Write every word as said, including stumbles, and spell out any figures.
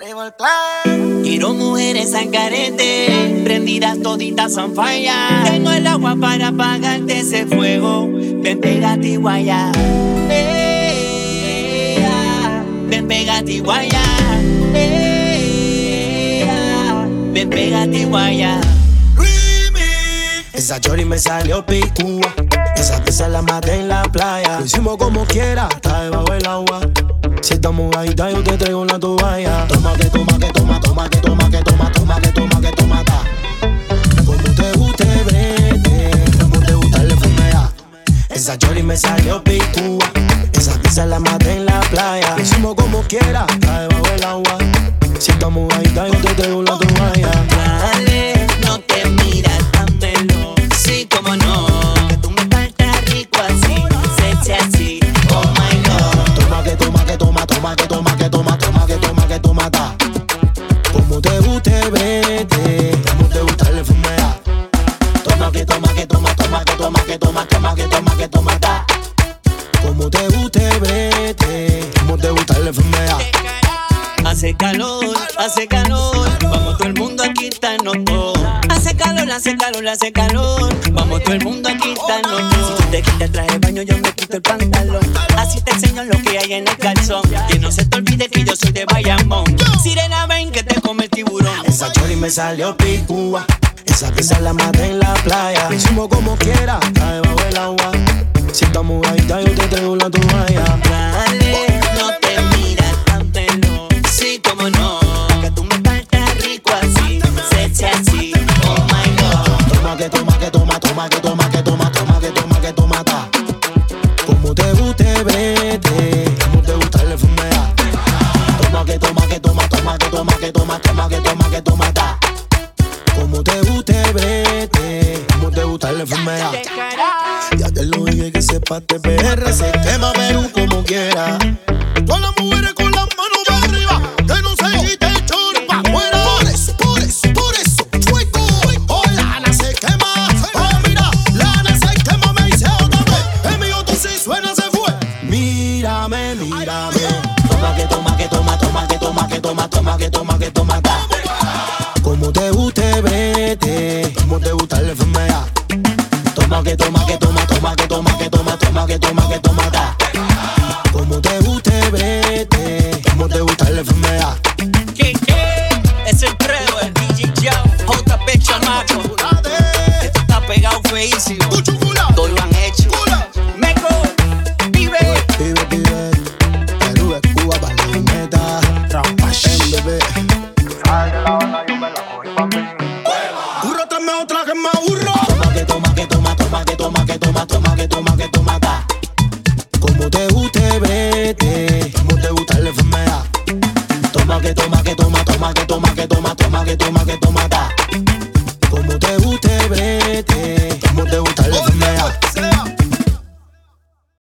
Tribal Clan. Quiero mujeres al carete, prendidas toditas on fire. Tengo el agua para apagarte ese fuego. Ven, pégate y guaya. Eh, ah. Ven, pégate y guaya. Eh, ah. Ven, pégate y guaya. Esa chori me salió picúa. Esa pieza la maté en la playa. Lo hicimos como quiera, está debajo del agua. Si estamos mojadita yo te traigo una toalla. Toma que toma que toma, toma que toma que toma, toma que toma que toma ta. Como te guste vete, como te gusta el fumea. Esa chori me salió picúa. Esa pieza la maté en la playa. Lo hicimos como quiera, está debajo del agua. Si estamos mojadita yo te traigo una toalla. Dale, no te miras tan pelo. Sí, como no, que tú me faltas rico así, sexy así, oh my God. Toma que toma que toma, toma que toma que toma, toma que toma que toma ta. Como te guste vete, como te gusta el fumea. Toma que toma que toma, toma que toma que toma, toma que toma que toma ta. Como te guste vete, como te gusta el fumea. Hace calor, hace calor, vamos todo el mundo aquí estarnos todos. Hace calor, hace calor, hace calor, vamos todo el mundo aquí estarnos todos. Si tú te quitas el traje de baño yo me quito el pantalón. Así te enseño lo que hay en el calzón. Que no se te olvide que yo soy de Bayamón. Sirena ven que te come el tiburón. Esa chori me salió picúa. Esa pieza la maté en la playa. Lo hicimos como quiera, está debajo del agua. Si estamos mojadita yo te traigo una toalla. Dale, no te miras tan pelo. Sí, como no, que tú me faltas rico así, sexy así, oh my God. Toma que toma que toma, toma que toma que toma, toma que toma que toma ta. Como te guste vete, como te gusta el fumea. Toma que toma que toma, toma que toma que toma, toma que toma que toma ta. Como te guste vete, como te gusta el fumea. Ya te lo dije que sepa T P R se quema Perú como quiera. Todas las mujeres con las manos de arriba, que no se quite el chorro pa' afuera. Por eso, por eso, por eso, fuego. Oh, la Ana se quema. Oh, mira, la Ana se quema, me dice otra vez. El mío tú sí suena, se fue. Mírame, mírame. Toma que toma, que toma, toma, que toma, que toma, toma, que toma, que toma, ta. Como te guste, vete. Como te gusta el fumea. Toma que toma, que toma, toma, que toma, que toma, toma, que toma, que toma, ta. Como te guste, vete. Como te gusta el fumea. ¿Qué, qué? Es el Trevo, el D J Joe, J P Chamaco. Esto está pegado feísimo. Todo lo han hecho. Meco, vive. Vive, vive. Perú es Cuba, Palometa. Rampash, bebé. Burro, tráeme otra que me aburro. Toma que toma, que toma, toma, que toma, que toma, toma, que toma, que toma, ta. Como te guste, vete. Como te gusta el fumea. Toma que toma, que toma, toma, que toma, que toma, toma, que toma, que toma, ta.